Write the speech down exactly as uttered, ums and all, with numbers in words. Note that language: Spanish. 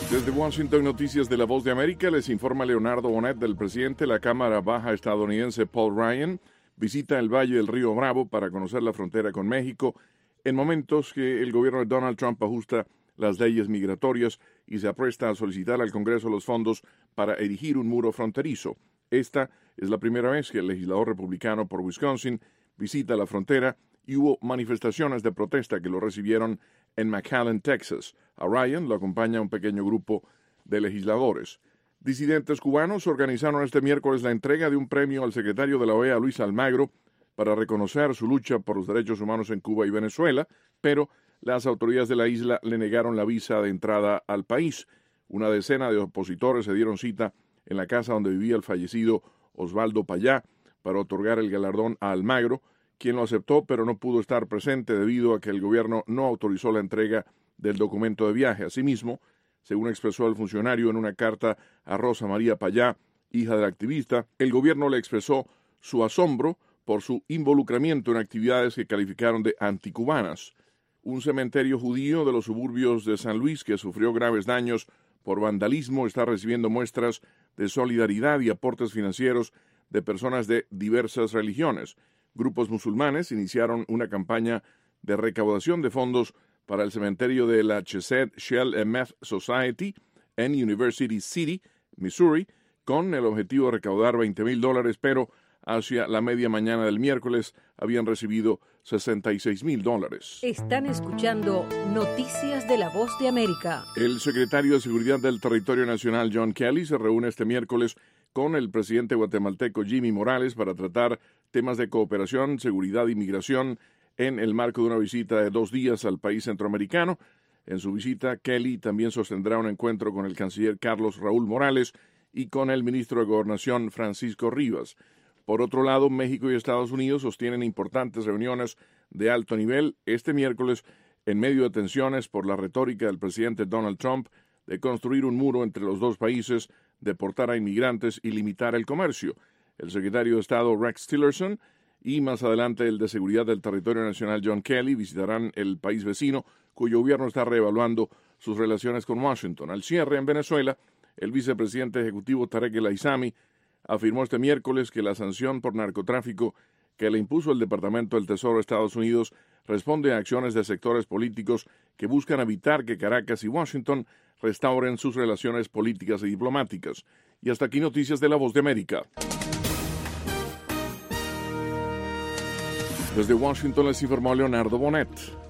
Desde Washington, Noticias de la Voz de América, les informa Leonardo Bonet del presidente de la Cámara Baja estadounidense Paul Ryan. Visita el Valle del Río Bravo para conocer la frontera con México en momentos que el gobierno de Donald Trump ajusta las leyes migratorias y se apresta a solicitar al Congreso los fondos para erigir un muro fronterizo. Esta es la primera vez que el legislador republicano por Wisconsin visita la frontera y hubo manifestaciones de protesta que lo recibieron en McAllen, Texas. A Ryan lo acompaña un pequeño grupo de legisladores. Disidentes cubanos organizaron este miércoles la entrega de un premio al secretario de la O E A, Luis Almagro, para reconocer su lucha por los derechos humanos en Cuba y Venezuela, pero las autoridades de la isla le negaron la visa de entrada al país. Una decena de opositores se dieron cita en la casa donde vivía el fallecido Osvaldo Payá para otorgar el galardón a Almagro, quien lo aceptó pero no pudo estar presente debido a que el gobierno no autorizó la entrega del documento de viaje. Asimismo, según expresó el funcionario en una carta a Rosa María Payá, hija del activista, el gobierno le expresó su asombro por su involucramiento en actividades que calificaron de anticubanas. Un cementerio judío de los suburbios de San Luis que sufrió graves daños por vandalismo está recibiendo muestras de solidaridad y aportes financieros de personas de diversas religiones. Grupos musulmanes iniciaron una campaña de recaudación de fondos para el cementerio de la Chesed Shell Emeth Society en University City, Missouri, con el objetivo de recaudar veinte mil dólares, pero hacia la media mañana del miércoles habían recibido sesenta y seis mil dólares. Están escuchando Noticias de la Voz de América. El secretario de Seguridad del Territorio Nacional, John Kelly, se reúne este miércoles con el presidente guatemalteco Jimmy Morales para tratar temas de cooperación, seguridad y migración en el marco de una visita de dos días al país centroamericano. En su visita, Kelly también sostendrá un encuentro con el canciller Carlos Raúl Morales y con el ministro de Gobernación Francisco Rivas. Por otro lado, México y Estados Unidos sostienen importantes reuniones de alto nivel este miércoles en medio de tensiones por la retórica del presidente Donald Trump de construir un muro entre los dos países, deportar a inmigrantes y limitar el comercio. El secretario de Estado Rex Tillerson y más adelante el de Seguridad del Territorio Nacional John Kelly visitarán el país vecino, cuyo gobierno está reevaluando sus relaciones con Washington. Al cierre, en Venezuela, el vicepresidente ejecutivo Tarek El Aissami afirmó este miércoles que la sanción por narcotráfico que le impuso el Departamento del Tesoro de Estados Unidos responde a acciones de sectores políticos que buscan evitar que Caracas y Washington restauren sus relaciones políticas y diplomáticas. Y hasta aquí Noticias de la Voz de América. Desde Washington les informó Leonardo Bonet.